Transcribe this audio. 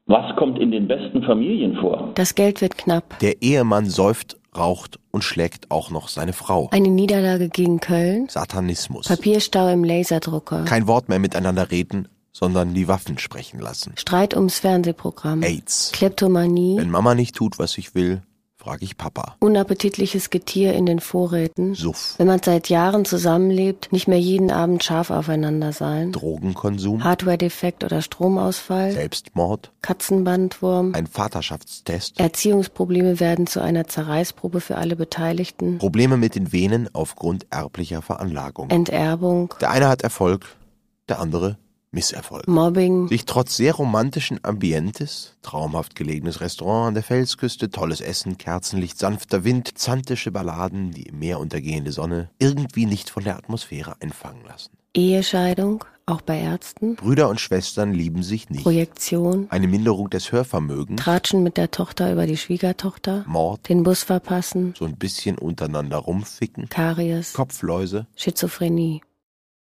Was kommt in den besten Familien vor? Das Geld wird knapp. Der Ehemann säuft, raucht und schlägt auch noch seine Frau. Eine Niederlage gegen Köln. Satanismus. Papierstau im Laserdrucker. Kein Wort mehr miteinander reden, sondern die Waffen sprechen lassen. Streit ums Fernsehprogramm. AIDS. Kleptomanie. Wenn Mama nicht tut, was ich will, frage ich Papa. Unappetitliches Getier in den Vorräten. Suff. Wenn man seit Jahren zusammenlebt, nicht mehr jeden Abend scharf aufeinander sein. Drogenkonsum. Hardware-Defekt oder Stromausfall. Selbstmord. Katzenbandwurm. Ein Vaterschaftstest. Erziehungsprobleme werden zu einer Zerreißprobe für alle Beteiligten. Probleme mit den Venen aufgrund erblicher Veranlagung. Enterbung. Der eine hat Erfolg, der andere Misserfolg. Mobbing. Sich trotz sehr romantischen Ambientes, traumhaft gelegenes Restaurant an der Felsküste, tolles Essen, Kerzenlicht, sanfter Wind, zantische Balladen, die im Meer untergehende Sonne, irgendwie nicht von der Atmosphäre einfangen lassen. Ehescheidung, auch bei Ärzten. Brüder und Schwestern lieben sich nicht. Projektion. Eine Minderung des Hörvermögens. Tratschen mit der Tochter über die Schwiegertochter. Mord. Den Bus verpassen. So ein bisschen untereinander rumficken. Karies. Kopfläuse. Schizophrenie.